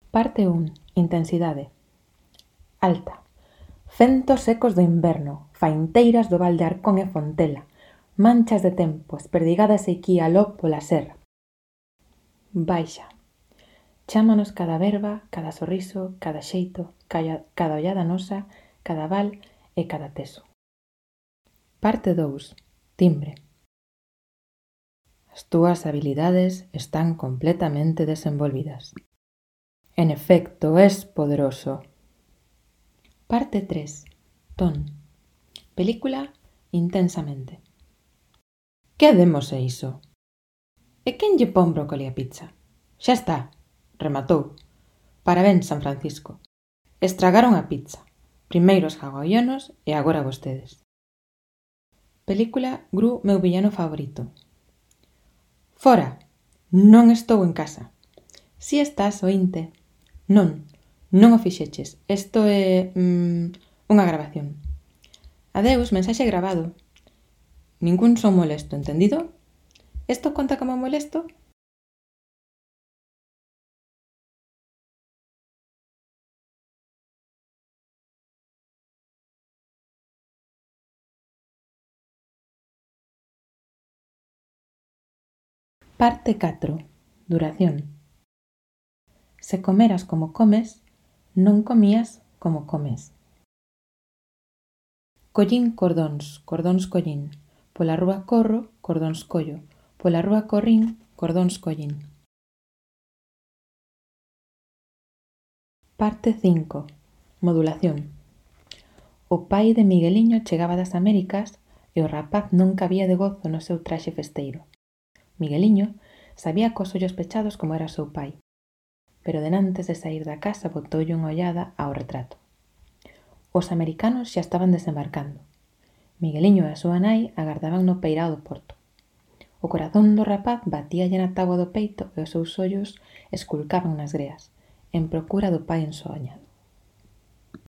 Parte 1. Intensidade. Alta. Centos secos do inverno, fainteiras do val de Arcón e Fontela, manchas de tempo, esperdigadas aquí e aló pola serra. Baixa. Chámanos cada verba, cada sorriso, cada xeito, cada ollada nosa, cada val e cada teso. Parte 2. Timbre. As túas habilidades están completamente desenvolvidas. En efecto, es poderoso. Parte 3. Ton. Película Intensamente. Que demos é iso? E quen lle pon brócoli a pizza? Xa está, rematou. Parabéns, San Francisco. Estragaron a pizza. Primeiro os hawaianos e agora vostedes. Película Gru, meu villano favorito. Fora! Non estou en casa. Si estás, oínte. Non o fixeches. Isto é unha grabación. Adeus, mensaxe grabado. Ningún son molesto, entendido? Isto conta como molesto? Parte 4. Duración. Se comeras como comes, non comías como comes. Collín cordóns, cordóns collín. Pola rúa corro, cordóns collo. Pola rúa corrín, cordóns collín. Parte 5. Modulación. O pai de Migueliño chegaba das Américas e o rapaz non cabía de gozo no seu traxe festeiro. Migueliño sabía cos ollos pechados como era o seu pai, pero denantes de saír da casa botoulle unha ollada ao retrato. Os americanos xa estaban desembarcando. Migueliño e a súa nai agardaban no peirao do porto. O corazón do rapaz batíalle na táboa do peito e os seus ollos esculcaban nas greas, en procura do pai ensoañado.